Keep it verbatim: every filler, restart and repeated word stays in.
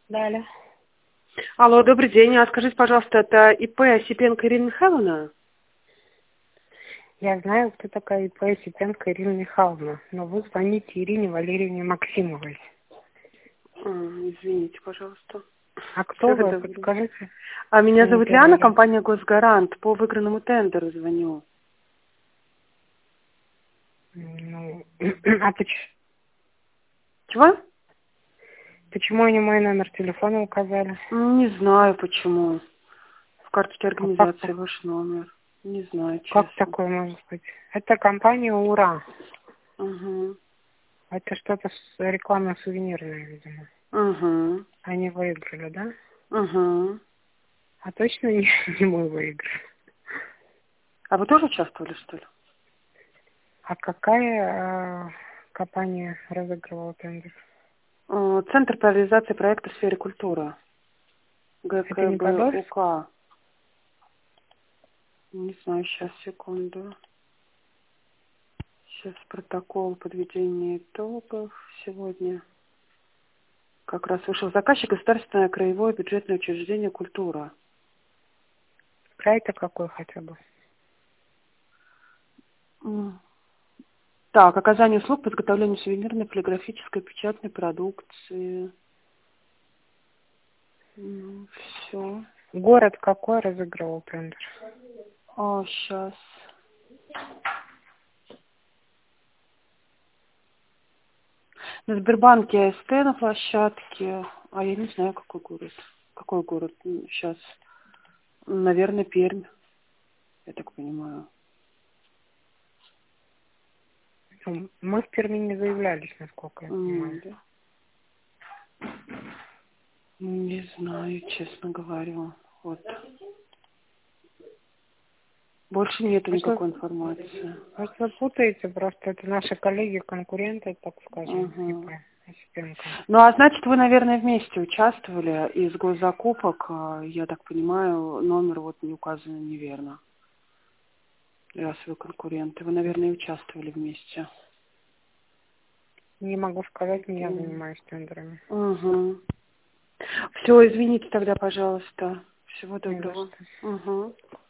Далее. Алло, добрый день. А скажите, пожалуйста, это ИП Осипенко Ирина Михайловна? Я знаю, кто такая ИП Осипенко Ирина Михайловна, но вы звоните Ирине Валерьевне Максимовой. А, извините, пожалуйста. А кто Всего вы? доброго. Подскажите. А меня Не зовут первый Лиана, раз. компания «Госгарант». По выигранному тендеру звоню. Ну, а поч- Чего? почему они мой номер телефона указали? Не знаю, почему. В карточке А как, организации ваш номер. Не знаю, как честно. такое может быть? Это компания «Ура». Угу. Это что-то с- рекламно-сувенирное, видимо. Угу. Они выиграли, да? Угу. А точно не, не мы выиграли? А вы тоже участвовали, что ли? А какая э, компания разыгрывала тендер? Э, Центр по реализации проекта в сфере культуры. Это не Подольск? ГКБУК. Не знаю, сейчас, секунду. Сейчас протокол подведения итогов сегодня. Как раз вышел заказчик Государственное краевое бюджетное учреждение «Культура». Край-то какой хотя бы? М. Так, оказание услуг по изготовлению сувенирной, полиграфической, печатной продукции. Все. Город какой разыгрывал тендер? А, сейчас. На Сбербанке АСТ на площадке. А я не знаю, какой город. Какой город? Сейчас. Наверное, Пермь. Я так понимаю. Ну, мы в Перми не заявлялись, насколько я М, понимаю. да. Не знаю, честно говоря. Вот. Больше нету Может, вы, никакой информации. может, вы путаете, просто это наши коллеги-конкуренты, так скажем, ИП Угу. Осипенко. Ну, а значит, вы, наверное, вместе участвовали из госзакупок. а, Я так понимаю, номер вот не указан неверно. Раз вы конкуренты. Вы, наверное, и участвовали вместе. Не могу сказать, не я занимаюсь тендерами. Угу. Все, извините тогда, пожалуйста. Всего Не за доброго. что. Угу.